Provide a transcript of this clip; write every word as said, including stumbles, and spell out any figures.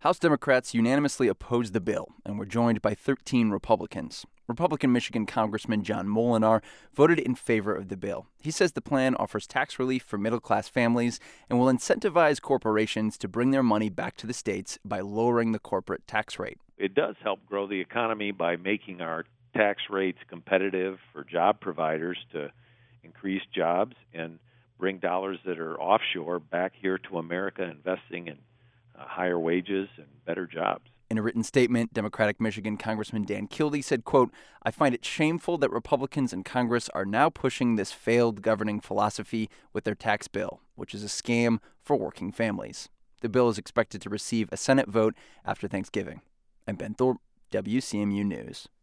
House Democrats unanimously opposed the bill and were joined by thirteen Republicans. Republican Michigan Congressman John Molinar voted in favor of the bill. He says the plan offers tax relief for middle-class families and will incentivize corporations to bring their money back to the states by lowering the corporate tax rate. It does help grow the economy by making our tax rates competitive for job providers to increase jobs and bring dollars that are offshore back here to America, investing in uh, higher wages and better jobs. In a written statement, Democratic Michigan Congressman Dan Kildee said, quote, "I find it shameful that Republicans in Congress are now pushing this failed governing philosophy with their tax bill, which is a scam for working families." The bill is expected to receive a Senate vote after Thanksgiving. I'm Ben Thorpe, W C M U News.